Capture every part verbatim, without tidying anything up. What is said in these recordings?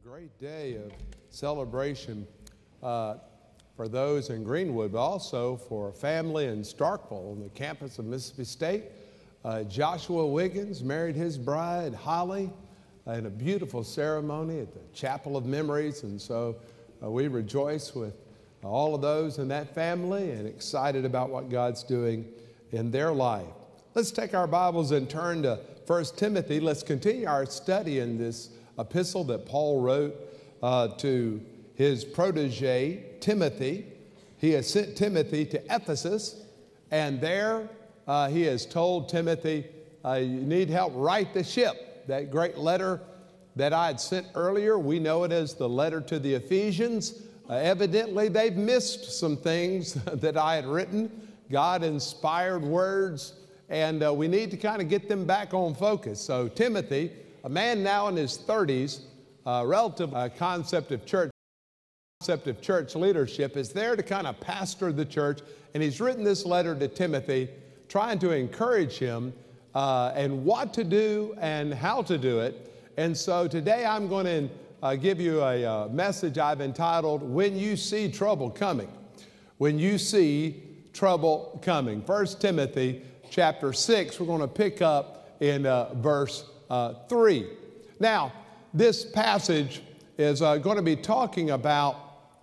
Great day of celebration uh, for those in Greenwood, but also for a family in Starkville on the campus of Mississippi State. Uh, Joshua Wiggins married his bride, Holly, uh, in a beautiful ceremony at the Chapel of Memories. And so uh, we rejoice with all of those in that family and excited about what God's doing in their life. Let's take our Bibles and turn to First Timothy. Let's continue our study in this epistle that Paul wrote uh, to his protege, Timothy. He has sent Timothy to Ephesus, and there uh, he has told Timothy, uh, you need help, right the ship. That great letter that I had sent earlier, we know it as the letter to the Ephesians. Uh, evidently, they've missed some things that I had written, God-inspired words, and uh, we need to kind of get them back on focus. So Timothy, a man now in his thirties, uh, relative uh, concept of church, concept of church leadership, is there to kind of pastor the church. And he's written this letter to Timothy, trying to encourage him uh, and what to do and how to do it. And so today I'm going to uh, give you a uh, message I've entitled, When You See Trouble Coming. When you see trouble coming. First Timothy chapter six, we're going to pick up in uh, verse Uh, three. Now, this passage is uh, going to be talking about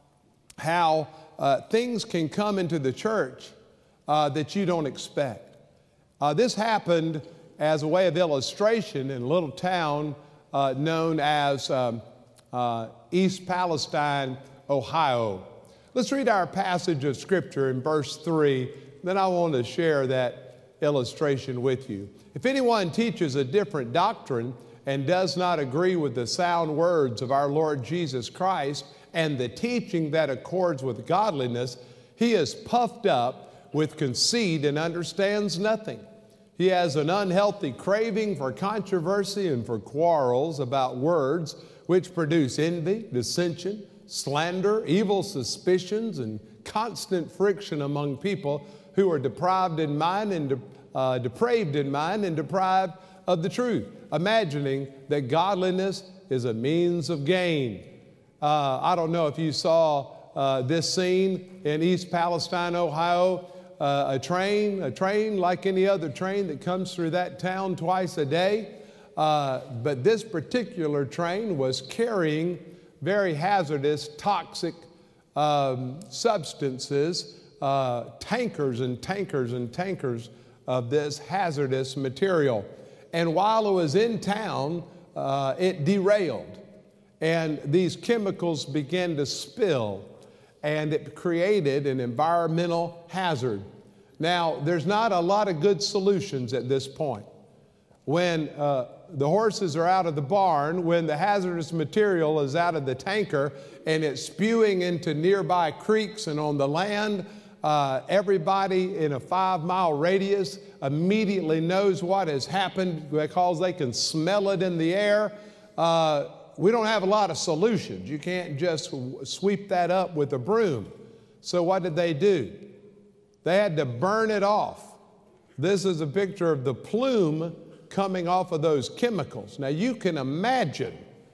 how uh, things can come into the church uh, that you don't expect. Uh, this happened as a way of illustration in a little town uh, known as um, uh, East Palestine, Ohio. Let's read our passage of Scripture in verse three. Then I want to share that illustration with you. If anyone teaches a different doctrine and does not agree with the sound words of our Lord Jesus Christ and the teaching that accords with godliness, he is puffed up with conceit and understands nothing. He has an unhealthy craving for controversy and for quarrels about words, which produce envy, dissension, slander, evil suspicions, and constant friction among people who are deprived in mind and de- uh, depraved in mind and deprived of the truth, imagining that godliness is a means of gain. Uh, I don't know if you saw uh, this scene in East Palestine, Ohio, uh, a train, a train like any other train that comes through that town twice a day. Uh, but this particular train was carrying very hazardous, toxic um, substances, Uh, tankers and tankers and tankers of this hazardous material. And while it was in town, uh, it derailed. And these chemicals began to spill, and it created an environmental hazard. Now, there's not a lot of good solutions at this point. When uh, the horses are out of the barn, when the hazardous material is out of the tanker, and it's spewing into nearby creeks and on the land, Uh, everybody in a five-mile radius immediately knows what has happened because they can smell it in the air. Uh, we don't have a lot of solutions. You can't just sweep that up with a broom. So what did they do? They had to burn it off. This is a picture of the plume coming off of those chemicals. Now you can imagine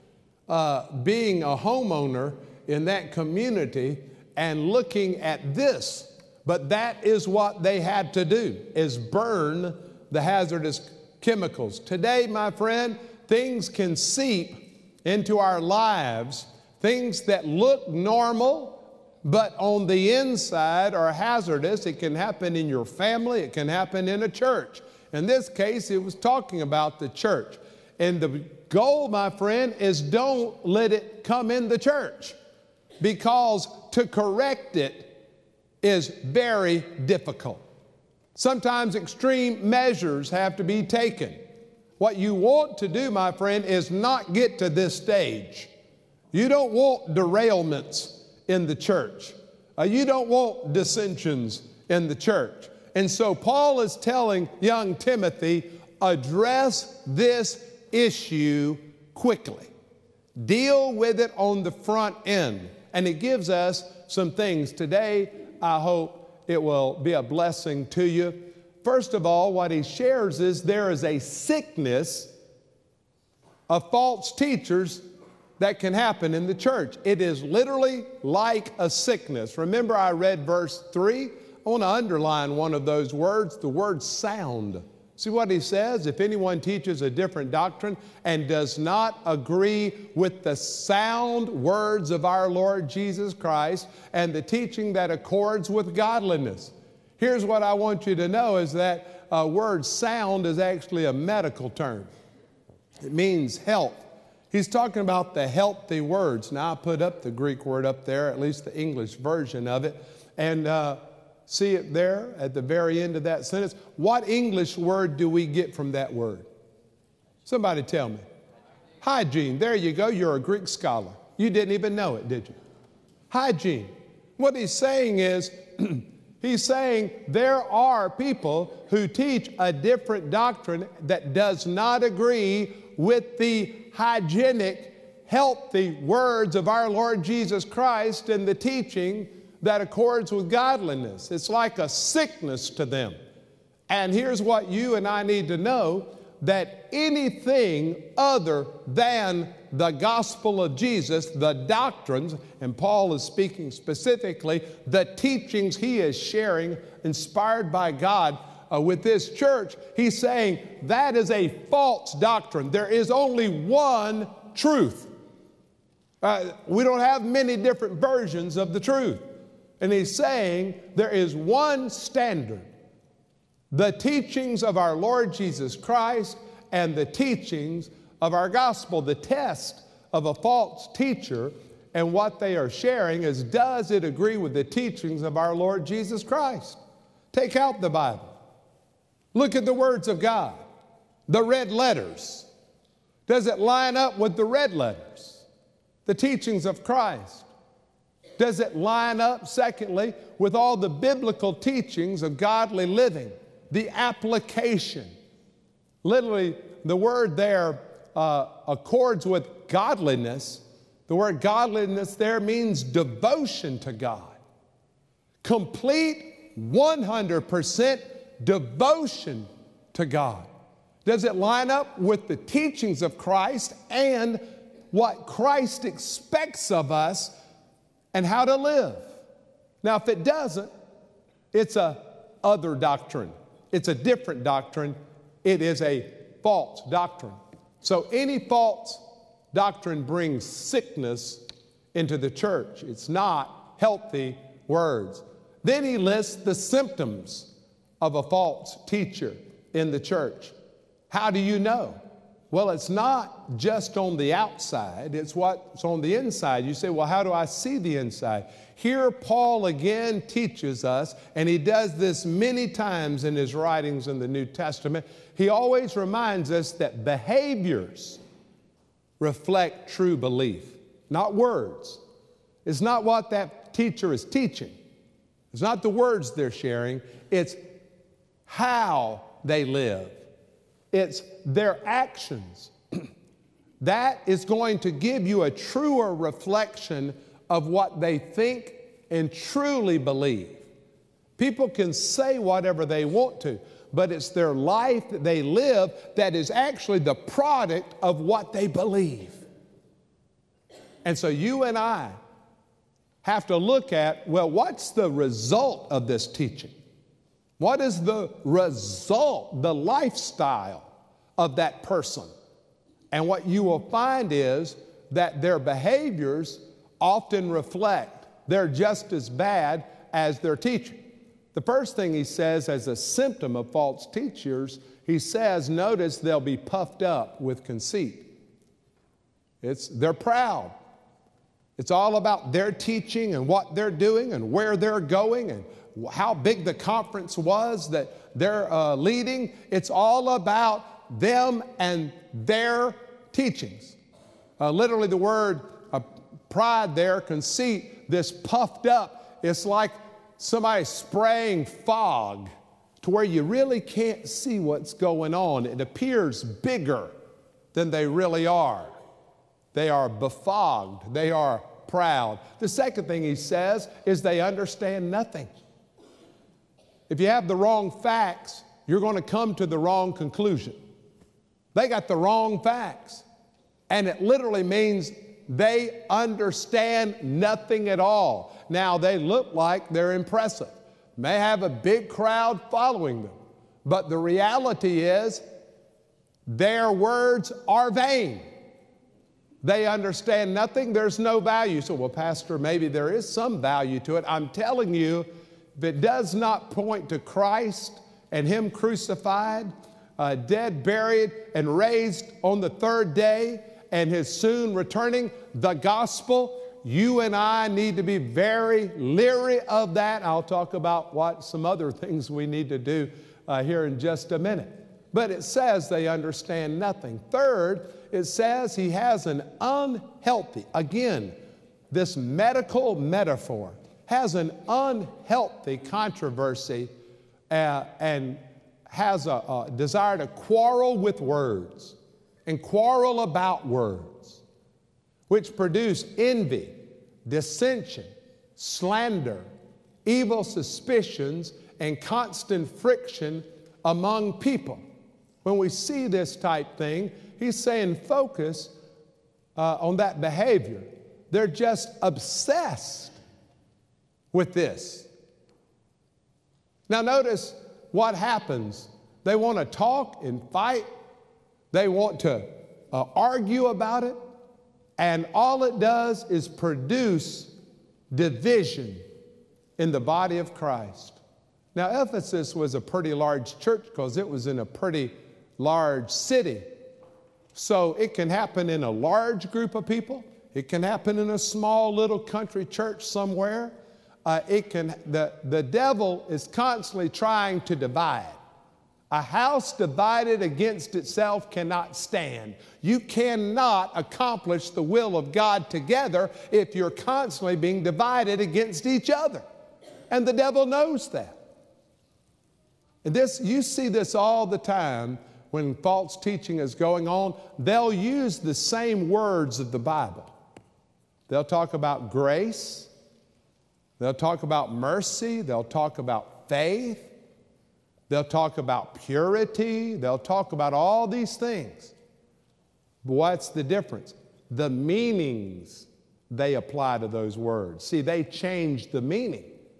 uh, being a homeowner in that community and looking at this. But that is what they had to do, is burn the hazardous chemicals. Today, my friend, things can seep into our lives, things that look normal, but on the inside are hazardous. It can happen in your family. It can happen in a church. In this case, it was talking about the church. And the goal, my friend, is don't let it come in the church, because to correct it is very difficult. Sometimes extreme measures have to be taken. What you want to do, my friend, is not get to this stage. You don't want derailments in the church. Uh, you don't want dissensions in the church. And so Paul is telling young Timothy, address this issue quickly. Deal with it on the front end. And it gives us some things today. I hope it will be a blessing to you. First of all, what he shares is there is a sickness of false teachers that can happen in the church. It is literally like a sickness. Remember, I read verse three? I want to underline one of those words, the word sound. See what he says? If anyone teaches a different doctrine and does not agree with the sound words of our Lord Jesus Christ and the teaching that accords with godliness. Here's what I want you to know is that uh, word sound is actually a medical term. It means health. He's talking about the healthy words. Now, I put up the Greek word up there, at least the English version of it. And uh, see it there at the very end of that sentence. What English word do we get from that word? Somebody tell me. Hygiene. There you go. You're a Greek scholar. You didn't even know it, did you? Hygiene. What he's saying is, he's saying there are people who teach a different doctrine that does not agree with the hygienic, healthy words of our Lord Jesus Christ and the teaching that accords with godliness. It's like a sickness to them. And here's what you and I need to know, that anything other than the gospel of Jesus, the doctrines, and Paul is speaking specifically, the teachings he is sharing, inspired by God uh, with this church, he's saying that is a false doctrine. There is only one truth. Uh, we don't have many different versions of the truth. And he's saying there is one standard, the teachings of our Lord Jesus Christ and the teachings of our gospel. The test of a false teacher and what they are sharing is, does it agree with the teachings of our Lord Jesus Christ? Take out the Bible. Look at the words of God, the red letters. Does it line up with the red letters, the teachings of Christ? Does it line up, secondly, with all the biblical teachings of godly living, the application? Literally, the word there uh, accords with godliness. The word godliness there means devotion to God. Complete one hundred percent devotion to God. Does it line up with the teachings of Christ and what Christ expects of us and how to live? Now, if it doesn't, it's a other doctrine. It's a different doctrine. It is a false doctrine. So any false doctrine brings sickness into the church. It's not healthy words. Then he lists the symptoms of a false teacher in the church. How do you know? Well, it's not just on the outside, it's what's on the inside. You say, well, how do I see the inside? Here, Paul again teaches us, and he does this many times in his writings in the New Testament. He always reminds us that behaviors reflect true belief, not words. It's not what that teacher is teaching. It's not the words they're sharing. It's how they live. It's their actions. That is going to give you a truer reflection of what they think and truly believe. People can say whatever they want to, but it's their life that they live that is actually the product of what they believe. And so you and I have to look at, well, what's the result of this teaching? What is the result, the lifestyle of that person? And what you will find is that their behaviors often reflect they're just as bad as their teaching. The first thing he says as a symptom of false teachers, he says, notice they'll be puffed up with conceit. It's, they're proud. It's all about their teaching and what they're doing and where they're going and how big the conference was that they're uh, leading. It's all about them and their teachings. Uh, literally the word uh, pride there, conceit, this puffed up, it's like somebody spraying fog to where you really can't see what's going on. It appears bigger than they really are. They are befogged. They are proud. The second thing he says is they understand nothing. If you have the wrong facts, you're going to come to the wrong conclusion. They got the wrong facts. And it literally means they understand nothing at all. Now, they look like they're impressive, may have a big crowd following them, but the reality is their words are vain. They understand nothing. There's no value. So, well, Pastor, maybe there is some value to it. I'm telling you, if it does not point to Christ and Him crucified, uh, dead, buried, and raised on the third day, and His soon returning, the gospel, you and I need to be very leery of that. I'll talk about what some other things we need to do uh, here in just a minute. But it says they understand nothing. Third, it says he has an unhealthy, again, this medical metaphor, has an unhealthy controversy uh, and has a, a desire to quarrel with words and quarrel about words, which produce envy, dissension, slander, evil suspicions, and constant friction among people. When we see this type thing, he's saying focus uh, on that behavior. They're just obsessed with this. Now notice what happens. They want to talk and fight. They want to uh, argue about it. And all it does is produce division in the body of Christ. Now, Ephesus was a pretty large church because it was in a pretty large city. So it can happen in a large group of people. It can happen in a small little country church somewhere. Uh, it can, the, the devil is constantly trying to divide. A house divided against itself cannot stand. You cannot accomplish the will of God together if you're constantly being divided against each other. And the devil knows that. And this, you see this all the time when false teaching is going on. They'll use the same words of the Bible. They'll talk about grace. They'll talk about mercy. They'll talk about faith. They'll talk about purity. They'll talk about all these things. But what's the difference? The meanings they apply to those words. See, they change the meaning.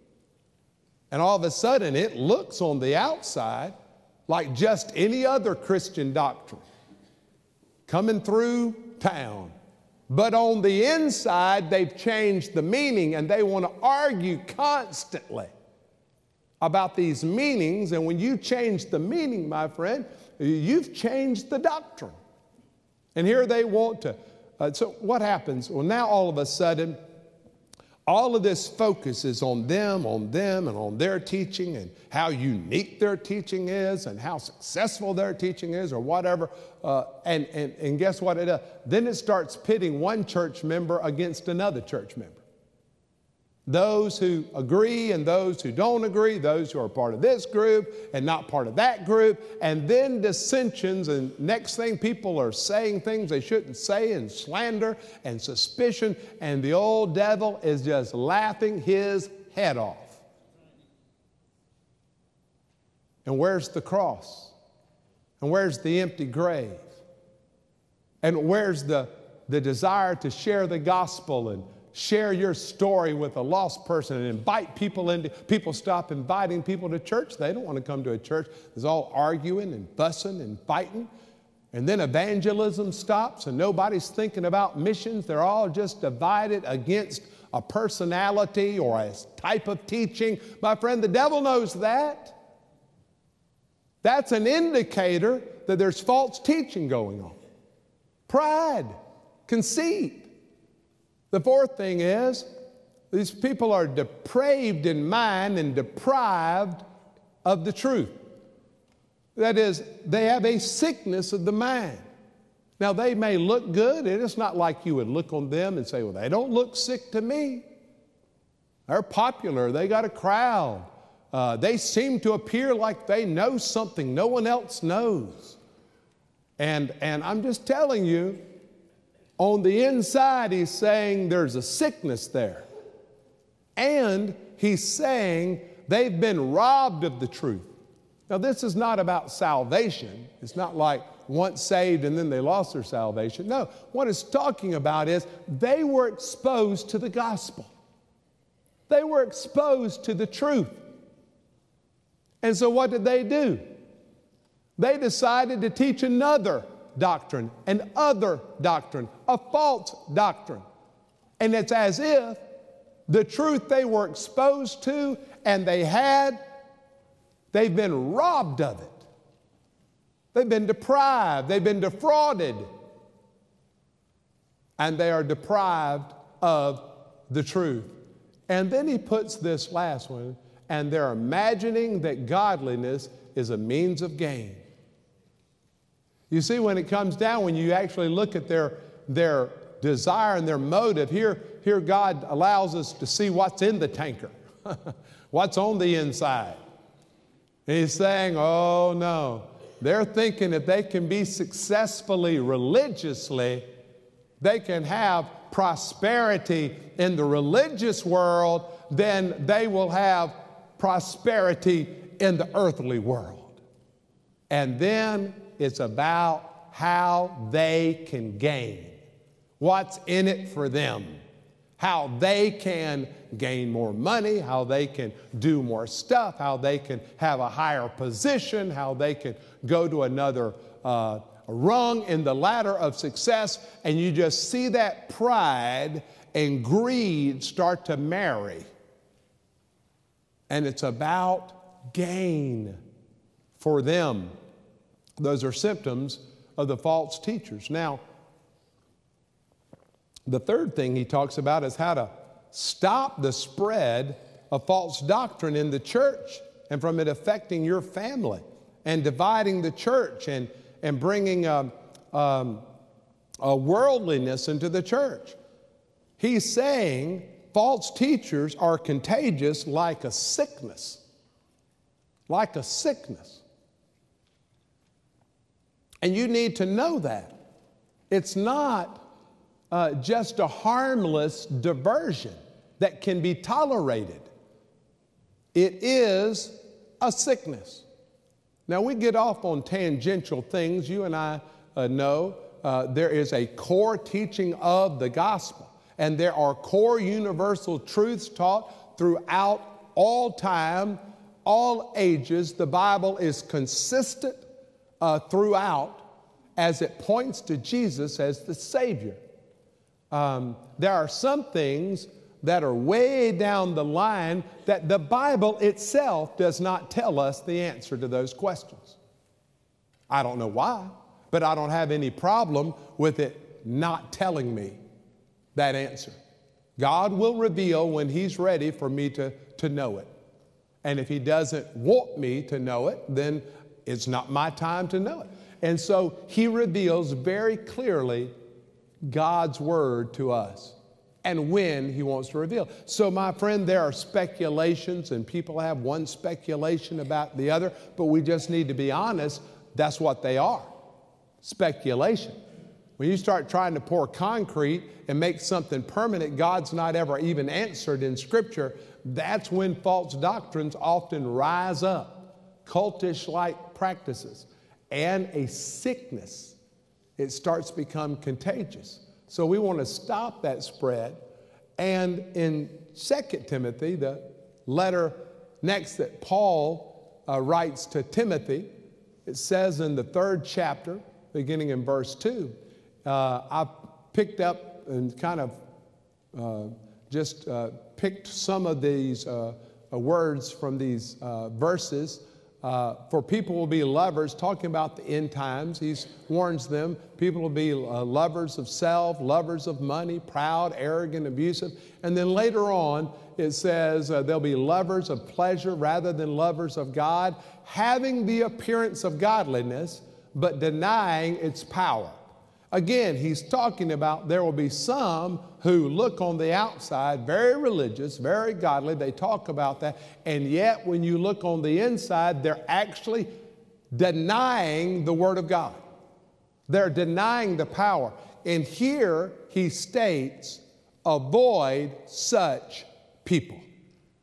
And all of a sudden, it looks on the outside like just any other Christian doctrine coming through town. But on the inside, they've changed the meaning, and they want to argue constantly about these meanings. And when you change the meaning, my friend, you've changed the doctrine. And here they want to. Uh, so what happens? Well, now all of a sudden, all of this focus is on them, on them, and on their teaching, and how unique their teaching is, and how successful their teaching is, or whatever. Uh, and, and, and guess what it does? Then it starts pitting one church member against another church member. Those who agree and those who don't agree, those who are part of this group and not part of that group, and then dissensions, and next thing people are saying things they shouldn't say, and slander and suspicion, and the old devil is just laughing his head off. And where's the cross? And where's the empty grave? And where's the, the desire to share the gospel and share your story with a lost person and invite people into, people stop inviting people to church. They don't want to come to a church that's all arguing and fussing and fighting. And then evangelism stops and nobody's thinking about missions. They're all just divided against a personality or a type of teaching. My friend, the devil knows that. That's an indicator that there's false teaching going on. Pride, conceit. The fourth thing is, these people are depraved in mind and deprived of the truth. That is, they have a sickness of the mind. Now, they may look good, and it's not like you would look on them and say, well, they don't look sick to me. They're popular. They got a crowd. Uh, they seem to appear like they know something no one else knows. And, and I'm just telling you, on the inside, he's saying there's a sickness there. And he's saying they've been robbed of the truth. Now, this is not about salvation. It's not like once saved and then they lost their salvation. No, what it's talking about is they were exposed to the gospel. They were exposed to the truth. And so what did they do? They decided to teach another doctrine, an other doctrine, a false doctrine. And it's as if the truth they were exposed to and they had, they've been robbed of it. They've been deprived. They've been defrauded. And they are deprived of the truth. And then he puts this last one, and they're imagining that godliness is a means of gain. You see, when it comes down, when you actually look at their, their desire and their motive, here, here God allows us to see what's in the tanker, what's on the inside. And he's saying, oh no, they're thinking if they can be successfully religiously, they can have prosperity in the religious world, then they will have prosperity in the earthly world. And then it's about how they can gain, what's in it for them, how they can gain more money, how they can do more stuff, how they can have a higher position, how they can go to another uh, rung in the ladder of success. And you just see that pride and greed start to marry. And it's about gain for them. Those are symptoms of the false teachers. Now, the third thing he talks about is how to stop the spread of false doctrine in the church and from it affecting your family and dividing the church and, and bringing a, um, a worldliness into the church. He's saying false teachers are contagious like a sickness, like a sickness. And you need to know that. It's not uh, just a harmless diversion that can be tolerated. It is a sickness. Now, we get off on tangential things. You and I uh, know uh, there is a core teaching of the gospel, and there are core universal truths taught throughout all time, all ages. The Bible is consistent Uh, throughout as it points to Jesus as the Savior. Um, there are some things that are way down the line that the Bible itself does not tell us the answer to those questions. I don't know why, but I don't have any problem with it not telling me that answer. God will reveal when He's ready for me to, to know it. And if He doesn't want me to know it, then it's not my time to know it. And so He reveals very clearly God's Word to us and when He wants to reveal. So my friend, there are speculations and people have one speculation about the other, but we just need to be honest, that's what they are, speculation. When you start trying to pour concrete and make something permanent God's not ever even answered in Scripture, that's when false doctrines often rise up. Cultish-like practices, and a sickness. It starts to become contagious. So we want to stop that spread. And in Second Timothy, the letter next that Paul uh, writes to Timothy, it says in the third chapter, beginning in verse two, uh, I picked up and kind of uh, just uh, picked some of these uh, uh, words from these uh, verses. Uh, for people will be lovers, talking about the end times. He warns them, people will be uh, lovers of self, lovers of money, proud, arrogant, abusive. And then later on, it says uh, they'll be lovers of pleasure rather than lovers of God, having the appearance of godliness, but denying its power. Again, he's talking about there will be some who look on the outside very religious, very godly. They talk about that. And yet when you look on the inside, they're actually denying the Word of God. They're denying the power. And here he states, avoid such people.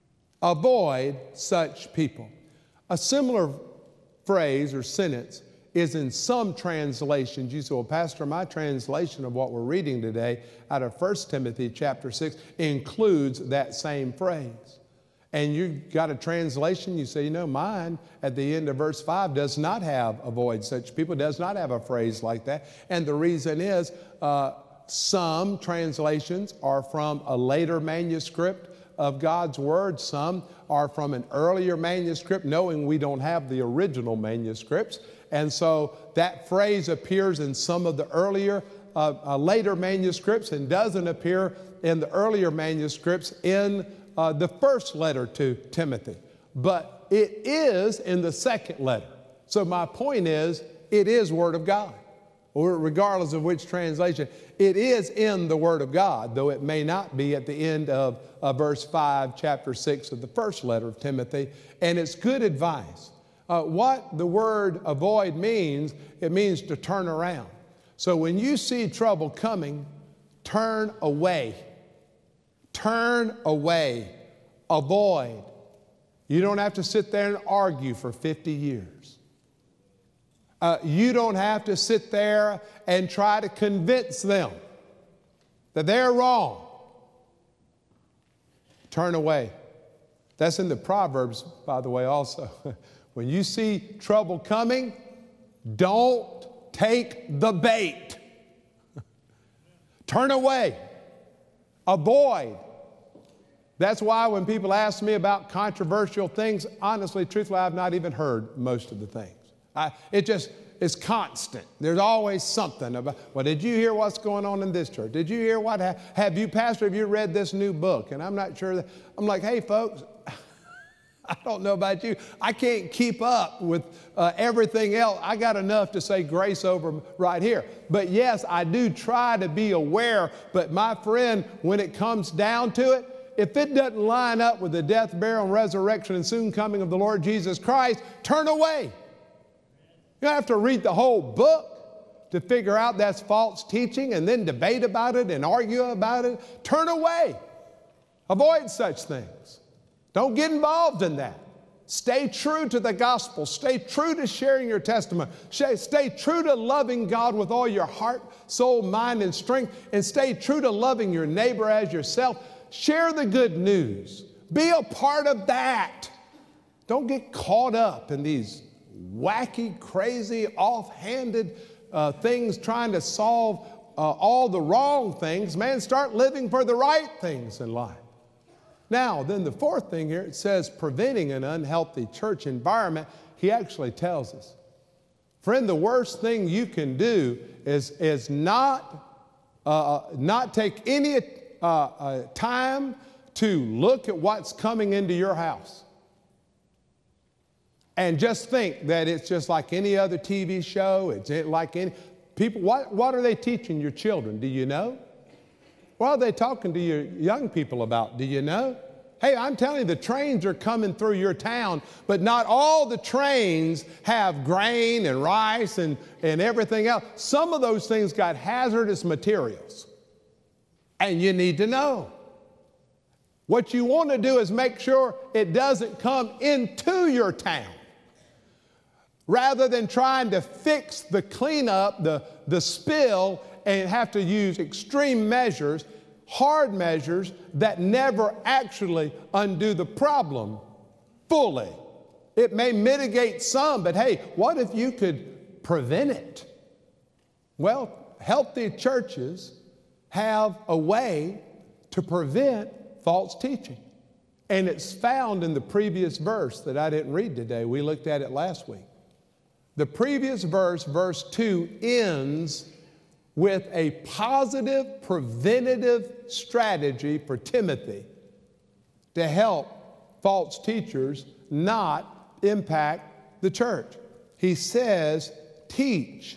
Avoid such people. A similar phrase or sentence is in some translations. You say, well, Pastor, my translation of what we're reading today out of First Timothy chapter six includes that same phrase. And you got a translation, you say, you know, mine at the end of verse five does not have avoid such people, does not have a phrase like that. And the reason is uh, some translations are from a later manuscript of God's Word. Some are from an earlier manuscript, knowing we don't have the original manuscripts. And so that phrase appears in some of the earlier, uh, uh, later manuscripts and doesn't appear in the earlier manuscripts in uh, the first letter to Timothy. But it is in the second letter. So my point is, it is Word of God, or regardless of which translation. It is in the Word of God, though it may not be at the end of uh, verse five, chapter six of the first letter of Timothy. And it's good advice. Uh, what the word avoid means, it means to turn around. So when you see trouble coming, turn away. Turn away. Avoid. You don't have to sit there and argue for fifty years. Uh, you don't have to sit there and try to convince them that they're wrong. Turn away. That's in the Proverbs, by the way, also. When you see trouble coming, don't take the bait. Turn away. Avoid. That's why when people ask me about controversial things, honestly, truthfully, I've not even heard most of the things. I, it just is constant. There's always something about, well, did you hear what's going on in this church? Did you hear what, ha- have you, Pastor, have you read this new book? And I'm not sure that, I'm like, hey, folks, I don't know about you. I can't keep up with uh, everything else. I got enough to say grace over right here. But yes, I do try to be aware. But my friend, when it comes down to it, if it doesn't line up with the death, burial, and resurrection and soon coming of the Lord Jesus Christ, turn away. You don't have to read the whole book to figure out that's false teaching and then debate about it and argue about it. Turn away. Avoid such things. Don't get involved in that. Stay true to the gospel. Stay true to sharing your testimony. Stay true to loving God with all your heart, soul, mind, and strength. And stay true to loving your neighbor as yourself. Share the good news. Be a part of that. Don't get caught up in these wacky, crazy, offhanded uh, things trying to solve uh, all the wrong things. Man, start living for the right things in life. Now, then the fourth thing here, it says preventing an unhealthy church environment. He actually tells us, friend, the worst thing you can do is, is not, uh, not take any uh, uh, time to look at what's coming into your house. And just think that it's just like any other T V show. It's like any people. What, what are they teaching your children? Do you know? What are they talking to your young people about? Do you know? Hey, I'm telling you, the trains are coming through your town, but not all the trains have grain and rice and, and everything else. Some of those things got hazardous materials, and you need to know. What you want to do is make sure it doesn't come into your town. Rather than trying to fix the cleanup, the, the spill, and have to use extreme measures, hard measures that never actually undo the problem fully. It may mitigate some, but hey, what if you could prevent it? Well, healthy churches have a way to prevent false teaching. And it's found in the previous verse that I didn't read today. We looked at it last week. The previous verse, verse two, ends with a positive preventative strategy for Timothy to help false teachers not impact the church. He says, teach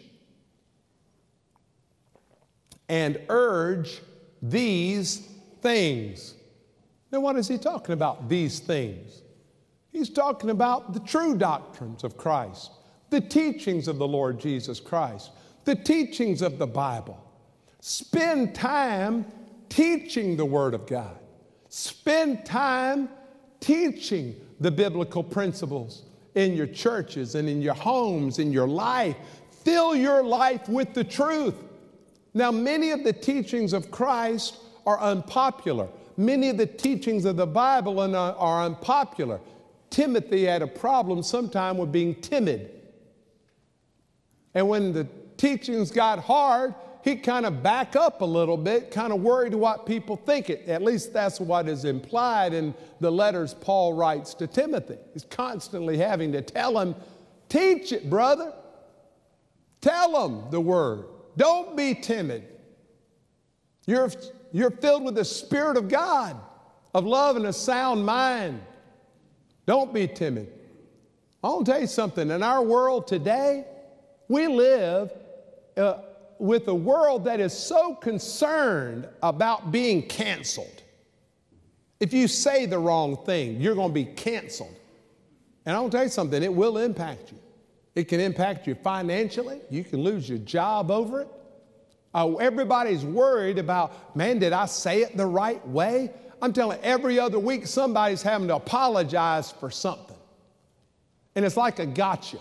and urge these things. Now, what is he talking about, these things? He's talking about the true doctrines of Christ, the teachings of the Lord Jesus Christ, the teachings of the Bible. Spend time teaching the Word of God. Spend time teaching the biblical principles in your churches and in your homes, in your life. Fill your life with the truth. Now, many of the teachings of Christ are unpopular. Many of the teachings of the Bible are unpopular. Timothy had a problem sometime with being timid. And when the teachings got hard, he'd kind of back up a little bit, kind of worried what people think. It. At least that's what is implied in the letters Paul writes to Timothy. He's constantly having to tell him, teach it, brother. Tell them the word. Don't be timid. You're, you're filled with the Spirit of God, of love and a sound mind. Don't be timid. I want to tell you something. In our world today, we live uh, with a world that is so concerned about being canceled. If you say the wrong thing, you're going to be canceled. And I want to tell you something, it will impact you. It can impact you financially. You can lose your job over it. Uh, everybody's worried about, man, did I say it the right way? I'm telling you, every other week somebody's having to apologize for something. And it's like a gotcha.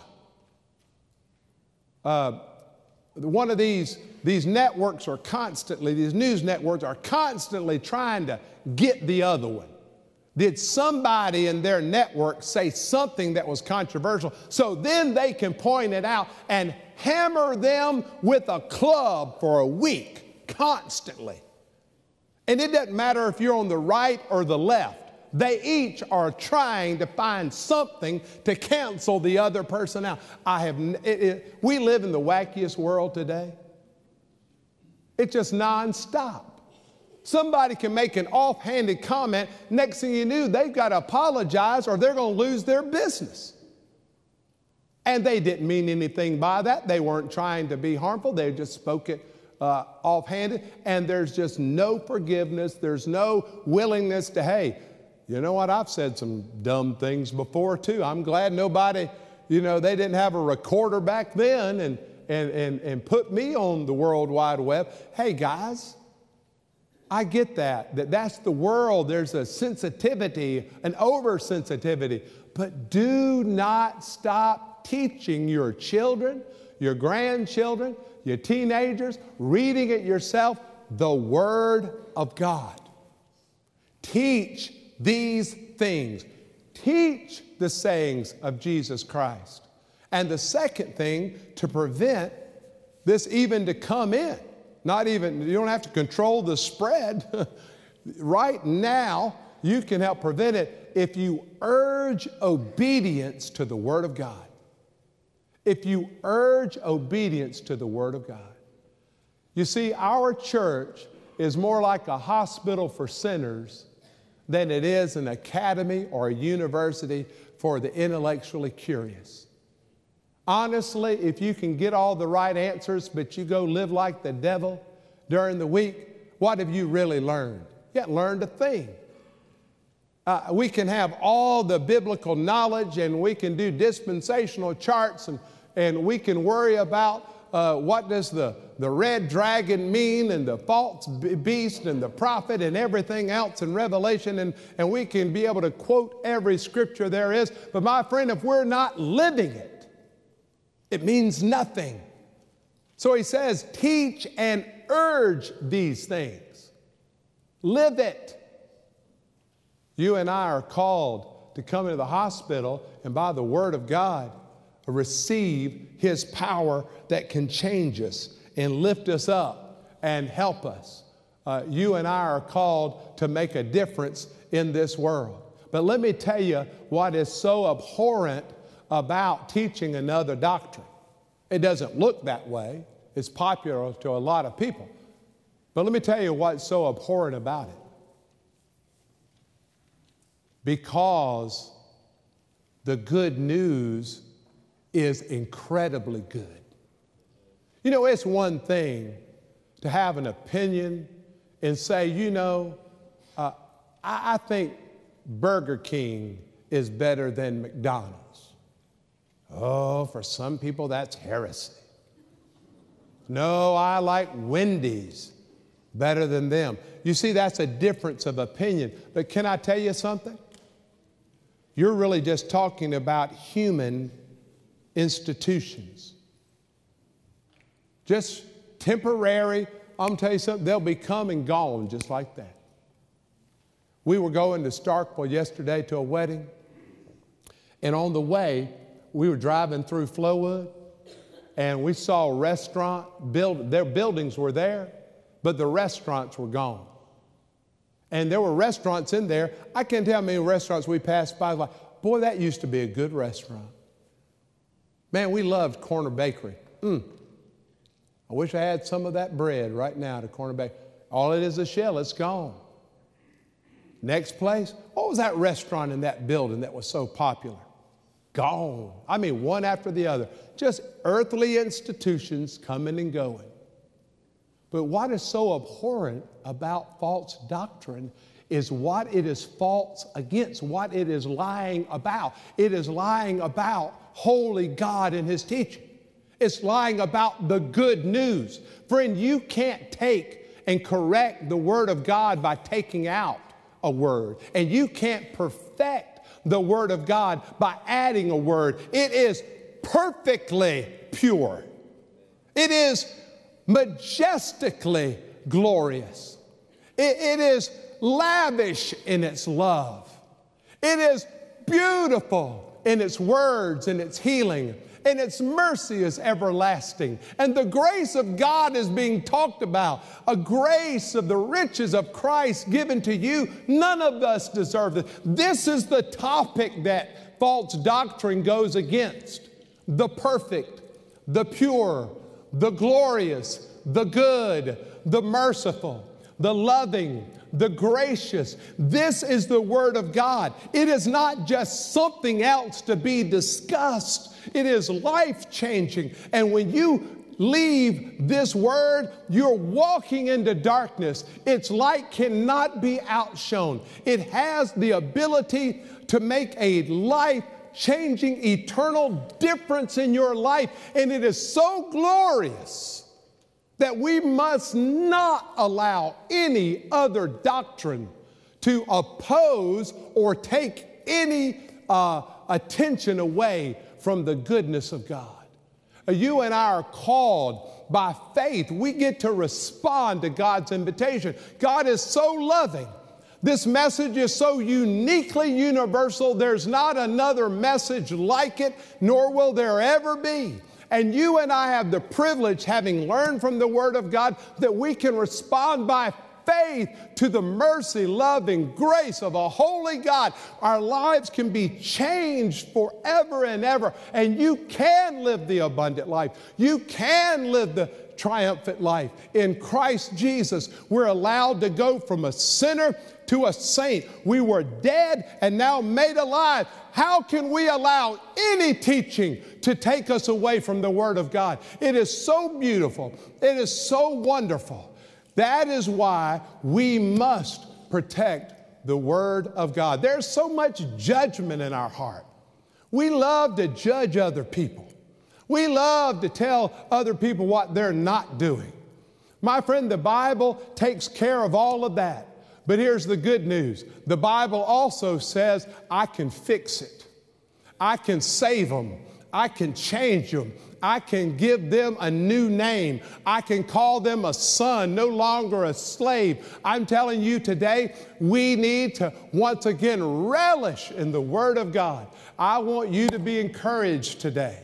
Uh, one of these, these networks are constantly, these news networks are constantly trying to get the other one. Did somebody in their network say something that was controversial? So then they can point it out and hammer them with a club for a week, constantly. And it doesn't matter if you're on the right or the left. They each are trying to find something to cancel the other person out. I have, it, it, we live in the wackiest world today. It's just nonstop. Somebody can make an offhanded comment. Next thing you knew, they've got to apologize or they're going to lose their business. And they didn't mean anything by that. They weren't trying to be harmful. They just spoke it uh, offhanded. And there's just no forgiveness. There's no willingness to, hey, you know what? I've said some dumb things before too. I'm glad nobody, you know, they didn't have a recorder back then and, and, and, and put me on the World Wide Web. Hey, guys. I get that, that that's the world. There's a sensitivity, an oversensitivity. But do not stop teaching your children, your grandchildren, your teenagers, reading it yourself, the Word of God. Teach these things. Teach the sayings of Jesus Christ. And the second thing, to prevent this even to come in. Not even, you don't have to control the spread. Right now, you can help prevent it if you urge obedience to the Word of God. If you urge obedience to the Word of God. You see, our church is more like a hospital for sinners than it is an academy or a university for the intellectually curious. Honestly, if you can get all the right answers, but you go live like the devil during the week, what have you really learned? You haven't learned a thing. Uh, we can have all the biblical knowledge and we can do dispensational charts and, and we can worry about uh, what does the, the red dragon mean and the false beast and the prophet and everything else in Revelation and, and we can be able to quote every scripture there is. But my friend, if we're not living it, it means nothing. So he says, teach and urge these things. Live it. You and I are called to come into the hospital and by the Word of God receive His power that can change us and lift us up and help us. Uh, you and I are called to make a difference in this world. But let me tell you what is so abhorrent about teaching another doctrine. It doesn't look that way. It's popular to a lot of people. But let me tell you what's so abhorrent about it. Because the good news is incredibly good. You know, it's one thing to have an opinion and say, you know, uh, I, I think Burger King is better than McDonald's. Oh, for some people, that's heresy. No, I like Wendy's better than them. You see, that's a difference of opinion. But can I tell you something? you're really just talking about human institutions. Just temporary. I'm going to tell you something, they'll be come and gone just like that. We were going to Starkville yesterday to a wedding, and on the way, we were driving through Flowood, and we saw a restaurant, build, their buildings were there, but the restaurants were gone. And there were restaurants in there. I can't tell how many restaurants we passed by. Like, boy, that used to be a good restaurant. Man, we loved Corner Bakery. Mm. I wish I had some of that bread right now to Corner Bakery. All it is a shell, it's gone. Next place, what was that restaurant in that building that was so popular? Gone. I mean, one after the other. Just earthly institutions coming and going. But what is so abhorrent about false doctrine is what it is false against, what it is lying about. It is lying about holy God and His teaching. It's lying about the good news. Friend, you can't take and correct the Word of God by taking out a word. And you can't perfect the Word of God by adding a word. It is perfectly pure. It is majestically glorious. It, it is lavish in its love. It is beautiful in its words and its healing. And its mercy is everlasting. And the grace of God is being talked about. A grace of the riches of Christ given to you. None of us deserve this. This is the topic that false doctrine goes against. The perfect, the pure, the glorious, the good, the merciful, the loving, the gracious. This is the Word of God. It is not just something else to be discussed. It is life-changing. And when you leave this Word, you're walking into darkness. Its light cannot be outshone. It has the ability to make a life-changing, eternal difference in your life. And it is so glorious that we must not allow any other doctrine to oppose or take any uh, attention away from the goodness of God. You and I are called by faith. We get to respond to God's invitation. God is so loving. This message is so uniquely universal. There's not another message like it, nor will there ever be. And you and I have the privilege, having learned from the Word of God, that we can respond by faith to the mercy, love, and grace of a holy God. Our lives can be changed forever and ever. And you can live the abundant life. You can live the triumphant life. In Christ Jesus, we're allowed to go from a sinner to a saint. We were dead and now made alive. How can we allow any teaching to take us away from the Word of God? It is so beautiful. It is so wonderful. That is why we must protect the Word of God. There's so much judgment in our heart. We love to judge other people. We love to tell other people what they're not doing. My friend, the Bible takes care of all of that. But here's the good news. The Bible also says, I can fix it. I can save them. I can change them. I can give them a new name. I can call them a son, no longer a slave. I'm telling you today, we need to once again relish in the Word of God. I want you to be encouraged today.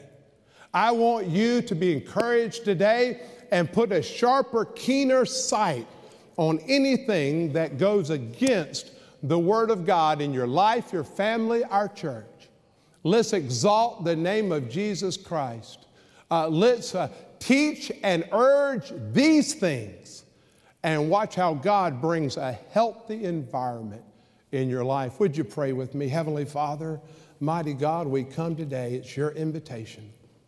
I want you to be encouraged today and put a sharper, keener sight on anything that goes against the Word of God in your life, your family, our church. Let's exalt the name of Jesus Christ. Uh, let's uh, teach and urge these things and watch how God brings a healthy environment in your life. Would you pray with me? Heavenly Father, mighty God, we come today. It's your invitation.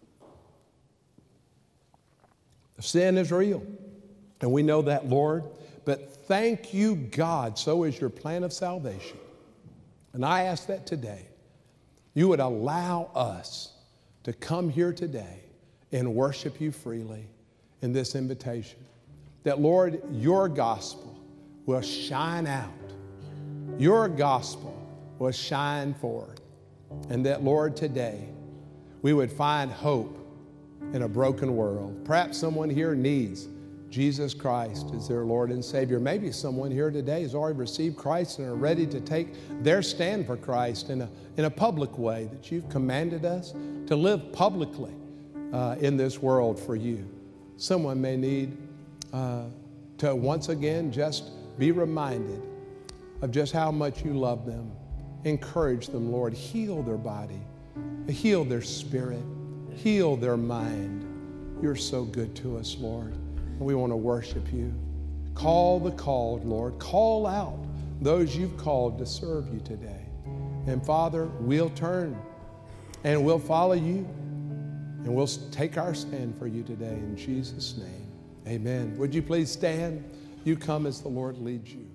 Sin is real, and we know that, Lord. But thank you, God, so is your plan of salvation. And I ask that today you would allow us to come here today and worship you freely in this invitation. That, Lord, your gospel will shine out. Your gospel will shine forth. And that, Lord, today we would find hope in a broken world. Perhaps someone here needs Jesus Christ as their Lord and Savior. Maybe someone here today has already received Christ and are ready to take their stand for Christ in a, in a public way, that you've commanded us to live publicly uh, in this world for you. Someone may need uh, to once again just be reminded of just how much you love them. Encourage them, Lord. Heal their body. Heal their spirit. Heal their mind. You're so good to us, Lord. And we want to worship you. Call the called, Lord. Call out those you've called to serve you today. And Father, we'll turn and we'll follow you. And we'll take our stand for you today in Jesus' name. Amen. Would you please stand? You come as the Lord leads you.